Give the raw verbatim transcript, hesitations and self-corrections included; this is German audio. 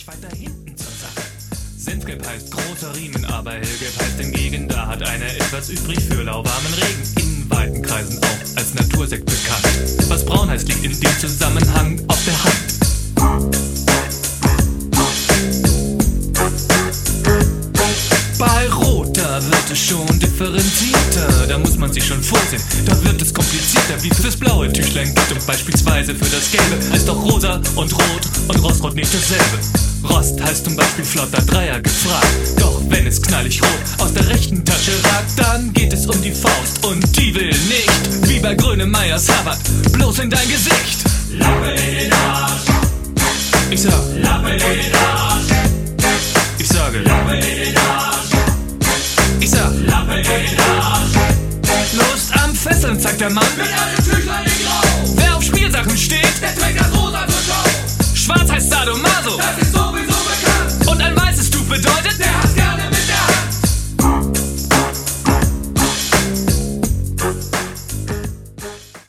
weiter hinten zur Sache. Senfgelb heißt großer Riemen, aber hellgelb heißt hingegen, da hat einer etwas übrig für lauwarmen Regen. In weiten Kreisen auch als Natursekt bekannt. Was braun heißt, liegt in dem Zusammenhang auf der Hand. Bei Rot, da wird es schon differenzierter, da muss man sich schon vorsehen, da wird es komplizierter, wie fürs blaue Tüchlein geht und beispielsweise für das Gelbe heißt doch rosa und rot und Rostrot nicht dasselbe. Rost heißt zum Beispiel flotter Dreier gefragt, doch wenn es knallig rot aus der rechten Tasche ragt, dann geht es um die Faust und die will nicht, wie bei Grönemeyers Harvard, bloß in dein Gesicht. Lappe in den Arsch. Ich sag, Lappe in den Arsch. Ich sage, Lappe in den Arsch. Ich sag, Lappe in den Arsch. Lust am Fesseln, sagt der Mann. Mit einem Tüchlein in Grau. Wer auf Spielsachen steht, Der trägt das rosa zur Schau. schwarz heißt Sadomaso. Das ist